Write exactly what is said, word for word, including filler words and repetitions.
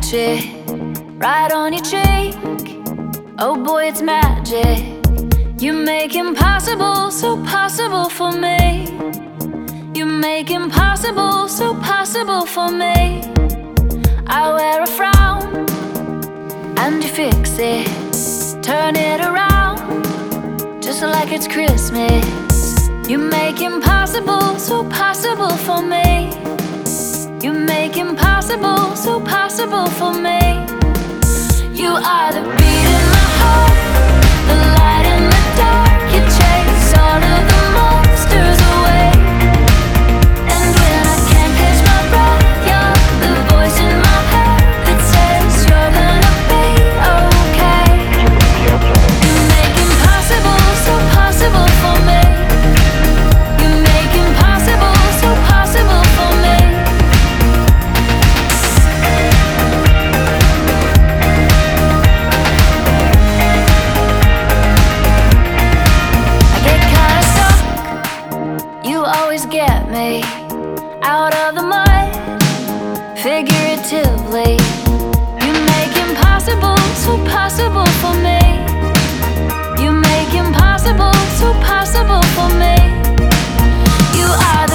it right on your cheek. Oh boy, it's magic. You make impossible so possible for me. You make impossible so possible for me. I wear a frown and you fix it, turn it around just like it's Christmas. You make impossible so possible for me. You make impossible so possible for me. You are the beat in my heart, the light in the dark. You chase all of the monsters away. And when I can't catch my breath, you're the voice in my head that says you're gonna be okay. You make impossible so possible for me. You make impossible so possible for me. Get me out of the mud, figuratively. You make impossible so possible for me. You make impossible so possible for me. You are